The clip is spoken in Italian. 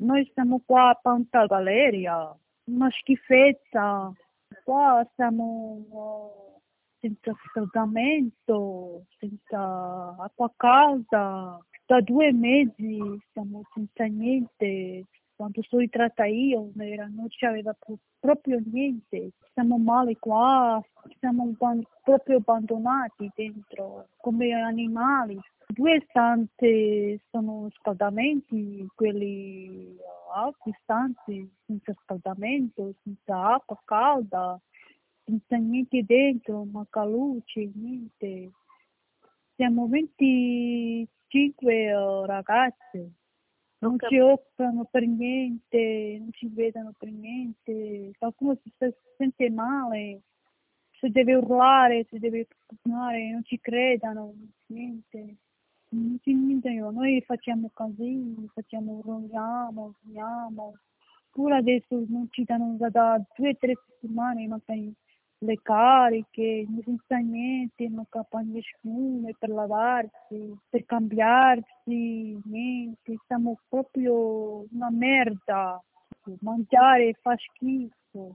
Noi siamo qua a Panta Galeria, una schifezza. Qua siamo senza scaldamento, senza acqua calda. Da 2 mesi siamo senza niente. Quando sono entrata io non c'aveva proprio niente. Siamo male qua, siamo proprio abbandonati dentro, come animali. 2 stanze sono scaldamenti, quelli altri stanze senza scaldamento, senza acqua calda, senza niente dentro, manca luce, niente. Siamo 25 ragazze, Ho non ci capito. occupano per niente, non ci vedono per niente, qualcuno si sente male, si deve urlare, si deve parlare, non ci credano, niente. Non ci niente, noi facciamo casini, facciamo, urliamo, pure adesso non ci danno da 2 o 3 settimane, mancano le cariche, non si sa niente, manca panni e schiume per lavarsi, per cambiarsi, niente, siamo proprio una merda, mangiare fa schifo.